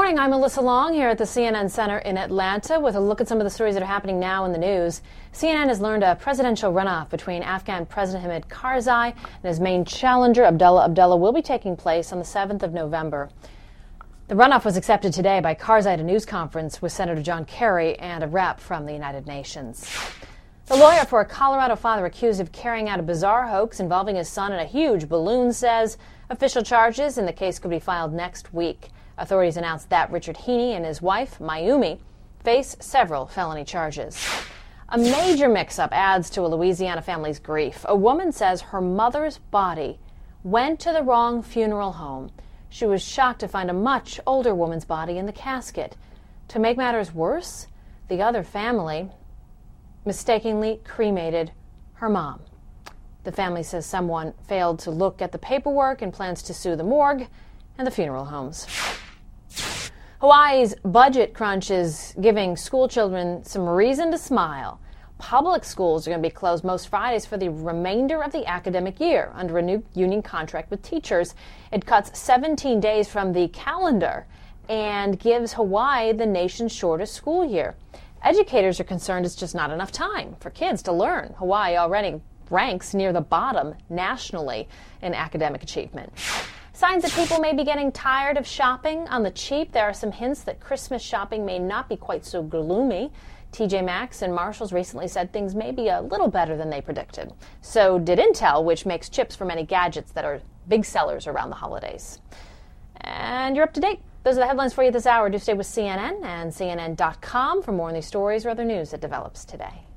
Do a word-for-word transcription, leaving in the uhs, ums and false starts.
morning, I'm Melissa Long here at the C N N Center in Atlanta with a look at some of the stories that are happening now in the news. C N N has learned a presidential runoff between Afghan President Hamid Karzai and his main challenger, Abdullah Abdullah, will be taking place on the seventh of November. The runoff was accepted today by Karzai at a news conference with Senator John Kerry and a rep from the United Nations. The lawyer for a Colorado father accused of carrying out a bizarre hoax involving his son in a huge balloon says official charges in the case could be filed next week. Authorities announced that Richard Heaney and his wife, Mayumi, face several felony charges. A major mix-up adds to a Louisiana family's grief. A woman says her mother's body went to the wrong funeral home. She was shocked to find a much older woman's body in the casket. To make matters worse, the other family mistakenly cremated her mom. The family says someone failed to look at the paperwork and plans to sue the morgue and the funeral homes. Hawaii's budget crunch is giving school children some reason to smile. Public schools are going to be closed most Fridays for the remainder of the academic year under a new union contract with teachers. It cuts seventeen days from the calendar and gives Hawaii the nation's shortest school year. Educators are concerned it's just not enough time for kids to learn. Hawaii already ranks near the bottom nationally in academic achievement. Signs that people may be getting tired of shopping on the cheap. There are some hints that Christmas shopping may not be quite so gloomy. T J Maxx and Marshalls recently said things may be a little better than they predicted. So did Intel, which makes chips for many gadgets that are big sellers around the holidays. And you're up to date. Those are the headlines for you this hour. Do stay with C N N and C N N dot com for more on these stories or other news that develops today.